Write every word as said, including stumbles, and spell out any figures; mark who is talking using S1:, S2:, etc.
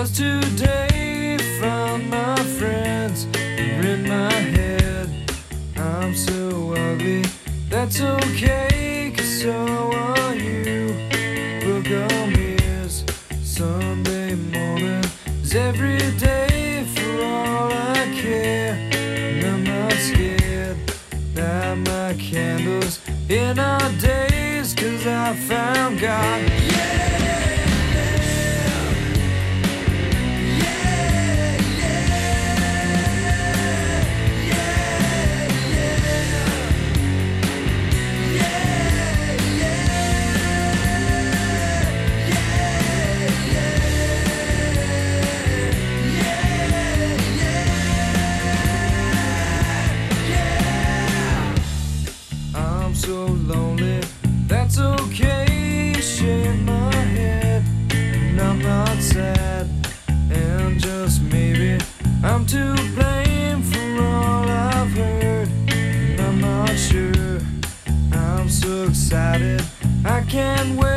S1: Just today found my friends are in my head. I'm so ugly, that's okay, 'cause so are you. Book on mirrors, Sunday morning is every day for all I care. And I'm not scared, light my candles in our days, 'cause I found God. Yeah! So lonely, that's okay, shake my head, and I'm not sad, and just maybe I'm to blame for all I've heard, and I'm not sure. I'm so excited, I can't wait.